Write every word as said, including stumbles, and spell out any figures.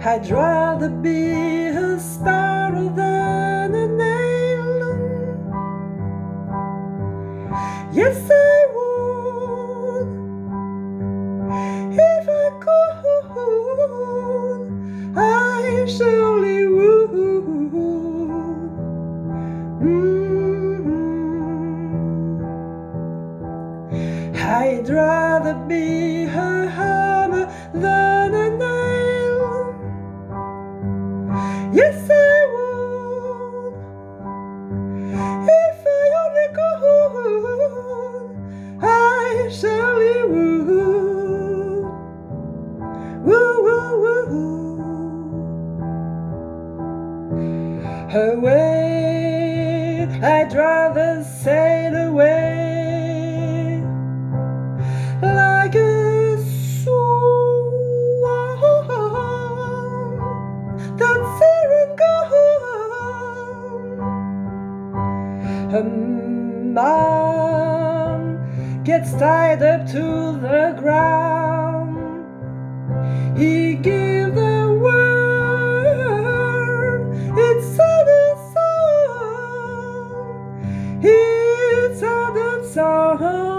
I'd rather be a sparrow than an nail. Yes, I would, if I could, I surely would. Mm-hmm. I'd rather be a hammer than a nail. Yes, I would, if I only could, I surely would. Woo, woo, woo. Away, I'd rather sail away like a swan that's here and gone. A man gets tied up to the ground. He gives the word, it's a song, it's a song.